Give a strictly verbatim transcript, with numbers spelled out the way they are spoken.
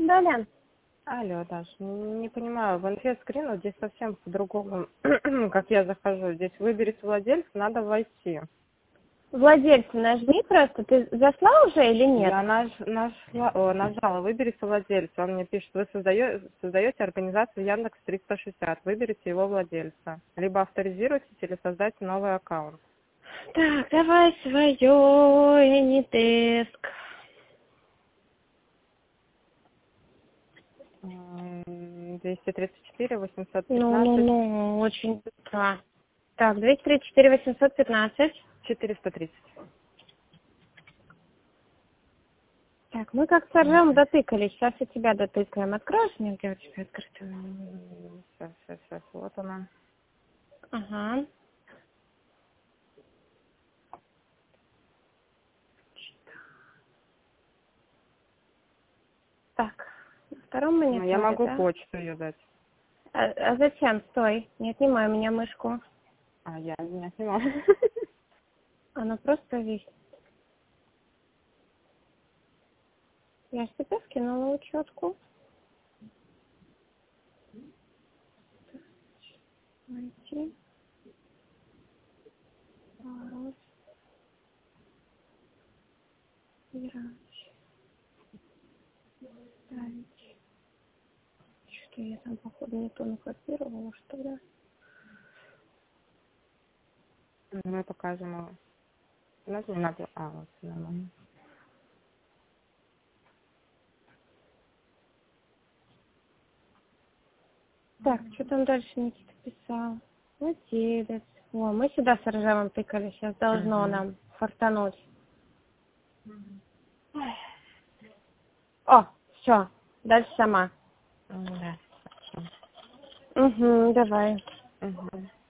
Да, Лен. Алло, Даш, н- не понимаю, в инфе скрин вот здесь совсем по-другому, как я захожу. Здесь выберите владельца, надо войти. Владельца нажми просто. Ты зашла уже или нет? Я наж, нашла, о, нажала, выберите владельца. Он мне пишет, вы создаете, создаете организацию Яндекс триста шестьдесят, выберите его владельца. Либо авторизируйтесь или создайте новый аккаунт. Так, давай свое Энидеск. М, двести тридцать четыре восемьсот Ну, ну, пятнадцать ну, очень быстро. Так, двести тридцать четыре восемьсот пятнадцать. четыреста тридцать. Так, мы как с Аржем дотыкались. Сейчас и тебя дотыкаем. Откроешь мне, где у тебя открыто? Сейчас, сейчас, сейчас, вот она. Ага. Так, на втором Ну, я мониторе, могу да? почту ее дать. А, а зачем? Стой, не отнимай у меня мышку. А я не снимала. Она просто висит. Я ж тебе скинула учетку. Найти. Пароль. Играть. Ставить. Что-то я там, походу, не то накопировала, что ли? Мы покажем его. Надо, не надо. А, вот, нормально. Так, что там дальше Никита писал? Владелец. О, мы сюда с Ржевом тыкали. Сейчас должно Угу. нам фартануть. О, все. Дальше сама. Да, хорошо. Угу, давай. Угу.